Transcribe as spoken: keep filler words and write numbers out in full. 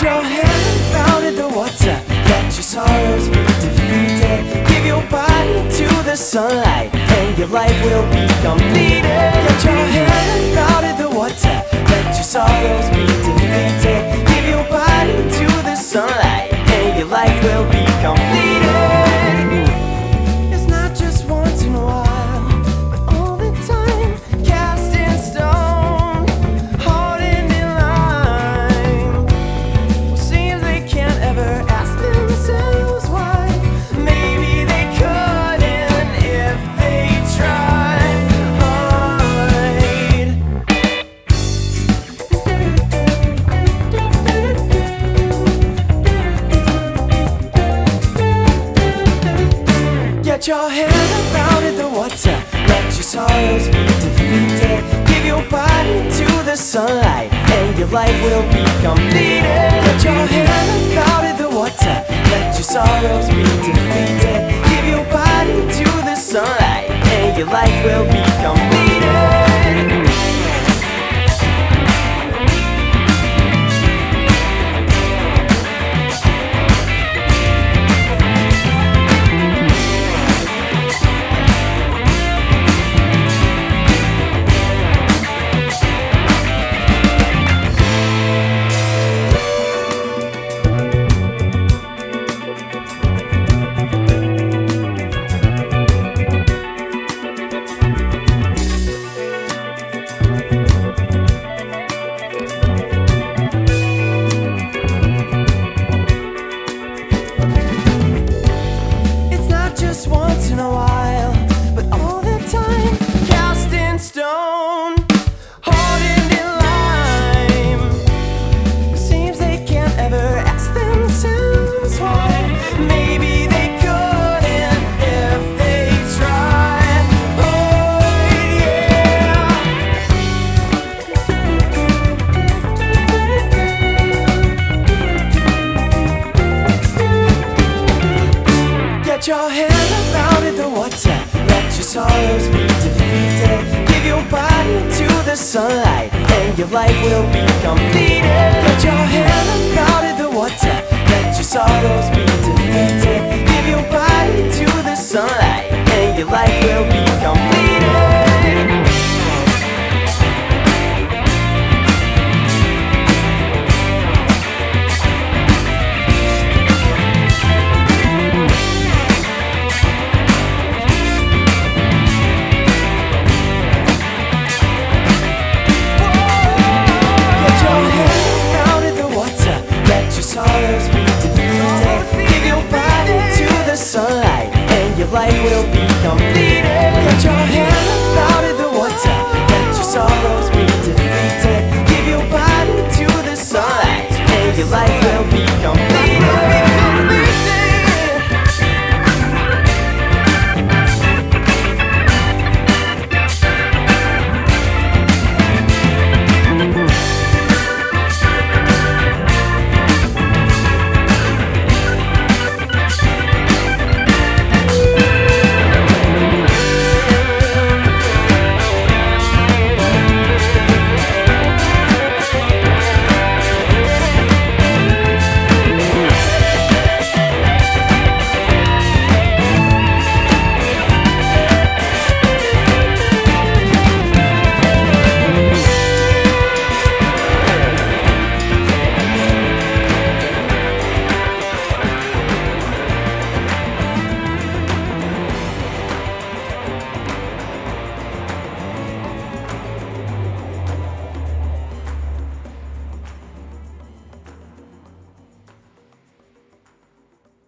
Put your hand down in the water, let your sorrows be defeated. Give your body to the sunlight, and your life will be completed. Put your hand down in the water, let your sorrows be defeated. Give your body to the sunlight, and your life will be completed. It's not just once in a while, but all the time. Cast in stone, holding in line. Well, seems they can't ever ask themselves why. Maybe they couldn't if they tried hard. Get your head down in the water, let your sorrows be defeated. Give your body to the sunlight, and your life will be completed. Get your head down in the water, let your sorrows be defeated. Give your body to the sunlight, and your life will be completed. Just once in a while, but all the time. Cast in stone, hardened in lime. Seems they can't ever ask themselves why. Maybe they couldn't if they tried. Oh yeah. Get your head down in the water, let your sorrows be defeated. Give your body to the sunlight, and your life will be completed. Get your head down in the water, let your sorrows be defeated. Give your body to the sunlight, and your life will be completed. Sorrows be defeated. Give your body to the sunlight, and your life will be completed. Get your hand